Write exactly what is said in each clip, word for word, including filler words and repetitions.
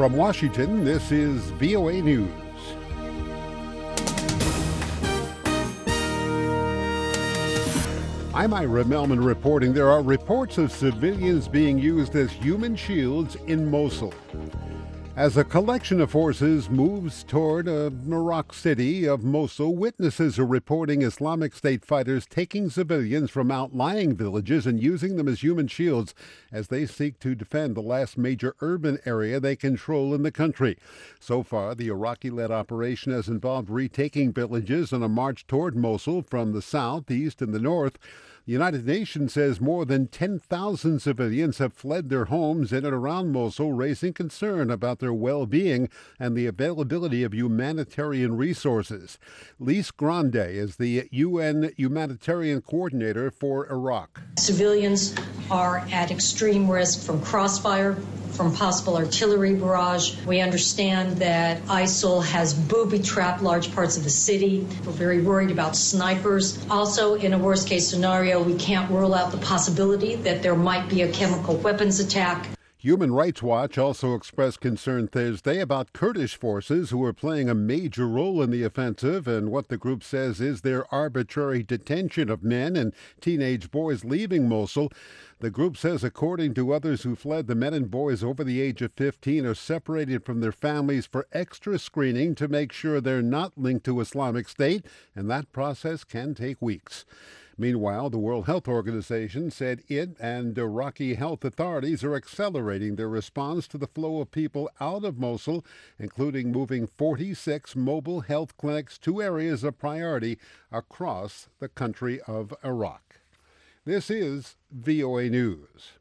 From Washington, this is V O A News. I'm Ira Melman reporting there are reports of civilians being used as human shields in Mosul. As a collection of forces moves toward uh, Iraq city of Mosul, witnesses are reporting Islamic State fighters taking civilians from outlying villages and using them as human shields as they seek to defend the last major urban area they control in the country. So far, the Iraqi-led operation has involved retaking villages on a march toward Mosul from the south, east, and the north. The United Nations says more than ten thousand civilians have fled their homes in and around Mosul, raising concern about their well-being and the availability of humanitarian resources. Lise Grande is the U N humanitarian coordinator for Iraq. Civilians are at extreme risk from crossfire, from possible artillery barrage. We understand that ISIL has booby-trapped large parts of the city. We're very worried about snipers. Also, in a worst-case scenario, we can't rule out the possibility that there might be a chemical weapons attack. Human Rights Watch also expressed concern Thursday about Kurdish forces who are playing a major role in the offensive and what the group says is their arbitrary detention of men and teenage boys leaving Mosul. The group says, according to others who fled, the men and boys over the age of fifteen are separated from their families for extra screening to make sure they're not linked to Islamic State, and that process can take weeks. Meanwhile, the World Health Organization said it and Iraqi health authorities are accelerating their response to the flow of people out of Mosul, including moving forty-six mobile health clinics to areas of priority across the country of Iraq. This is V O A News.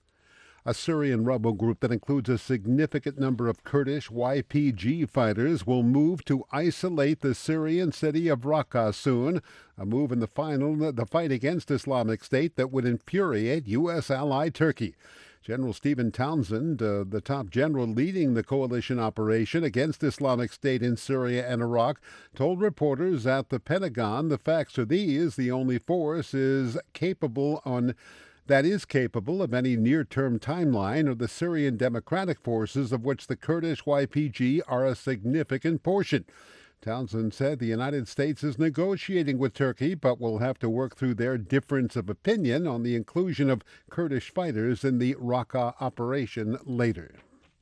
A Syrian rebel group that includes a significant number of Kurdish Y P G fighters will move to isolate the Syrian city of Raqqa soon, a move in the final the fight against Islamic State that would infuriate U S ally Turkey. General Stephen Townsend, uh, the top general leading the coalition operation against Islamic State in Syria and Iraq, told reporters at the Pentagon the facts are these: the only force is capable on that is capable of any near-term timeline are the Syrian Democratic Forces, of which the Kurdish Y P G are a significant portion. Townsend said the United States is negotiating with Turkey, but will have to work through their difference of opinion on the inclusion of Kurdish fighters in the Raqqa operation later.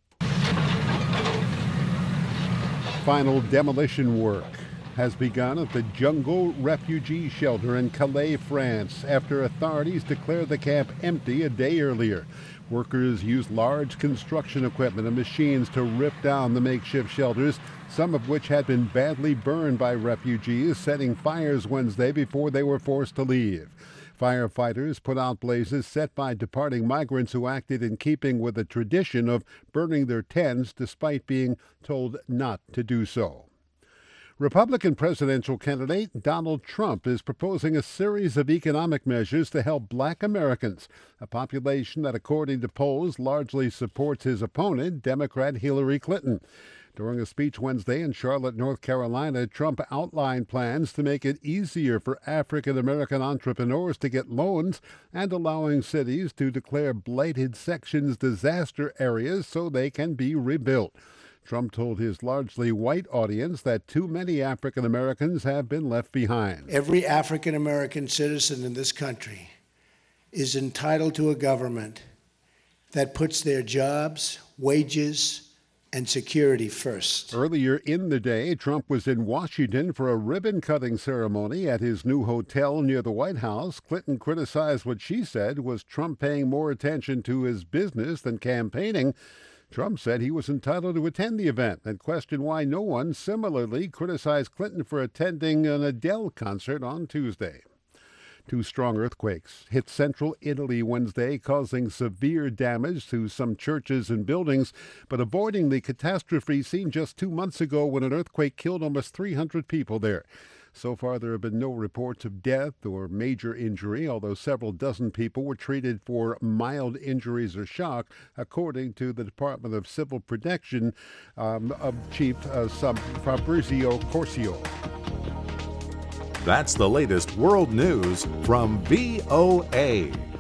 Final demolition work has begun at the Jungle Refugee Shelter in Calais, France, after authorities declared the camp empty a day earlier. Workers used large construction equipment and machines to rip down the makeshift shelters, some of which had been badly burned by refugees, setting fires Wednesday before they were forced to leave. Firefighters put out blazes set by departing migrants who acted in keeping with the tradition of burning their tents despite being told not to do so. Republican presidential candidate Donald Trump is proposing a series of economic measures to help black Americans, a population that, according to polls, largely supports his opponent, Democrat Hillary Clinton. During a speech Wednesday in Charlotte, North Carolina, Trump outlined plans to make it easier for African American entrepreneurs to get loans and allowing cities to declare blighted sections disaster areas so they can be rebuilt. Trump told his largely white audience that too many African Americans have been left behind. Every African American citizen in this country is entitled to a government that puts their jobs, wages, and security first. Earlier in the day, Trump was in Washington for a ribbon-cutting ceremony at his new hotel near the White House. Clinton criticized what she said was Trump paying more attention to his business than campaigning. Trump said he was entitled to attend the event and questioned why no one similarly criticized Clinton for attending an Adele concert on Tuesday. Two strong earthquakes hit central Italy Wednesday, causing severe damage to some churches and buildings, but avoiding the catastrophe seen just two months ago when an earthquake killed almost three hundred people there. So far, there have been no reports of death or major injury, although several dozen people were treated for mild injuries or shock, according to the Department of Civil Protection um, of Chief uh, Sub Fabrizio Corcio. That's the latest world news from V O A.